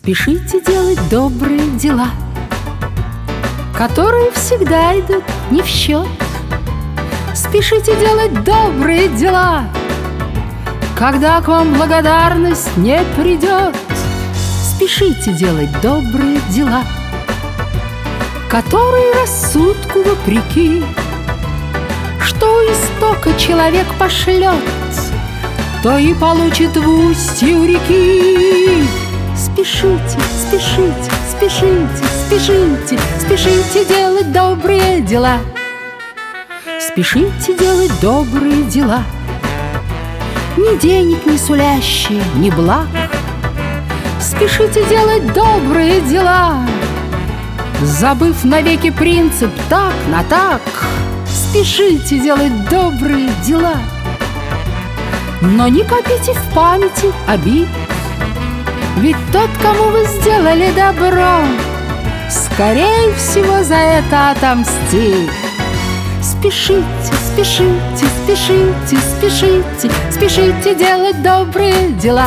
Спешите делать добрые дела, которые всегда идут не в счет. Спешите делать добрые дела, когда к вам благодарность не придет. Спешите делать добрые дела, которые рассудку вопреки. Что у истока человек пошлет, то и получит в устье у реки. Спешите, спешите, спешите, спешите, спешите делать добрые дела. Спешите делать добрые дела, ни денег не сулящие, ни благ. Спешите делать добрые дела, забыв навеки принцип так на так. Спешите делать добрые дела, но не копите в памяти обид, ведь тот, кому вы сделали добро, скорее всего за это отомстит. Спешите, спешите, спешите, спешите, спешите делать добрые дела.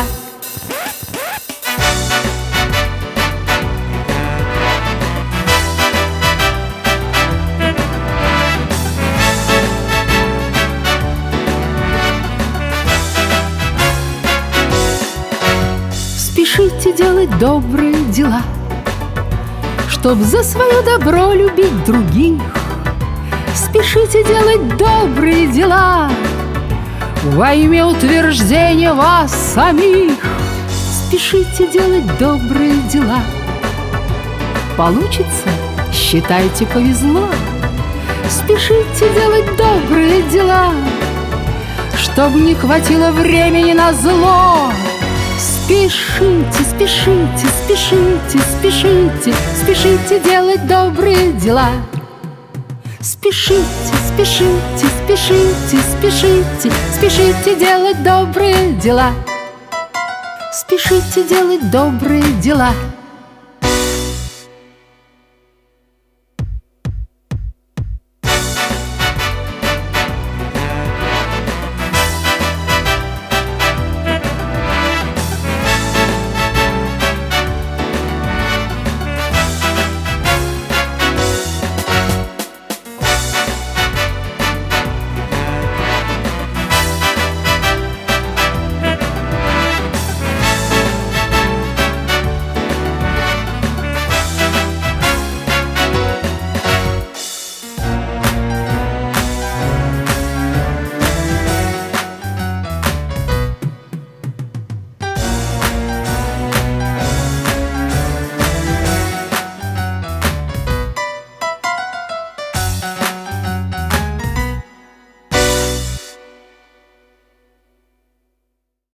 Спешите делать добрые дела, чтоб за свое добро любить других. Спешите делать добрые дела во имя утверждения вас самих. Спешите делать добрые дела, получится, считайте, повезло. Спешите делать добрые дела, чтоб не хватило времени на зло. Спешите, спешите, спешите, спешите, спешите делать добрые дела. Спешите, спешите, спешите, спешите, спешите делать добрые дела. Спешите делать добрые дела.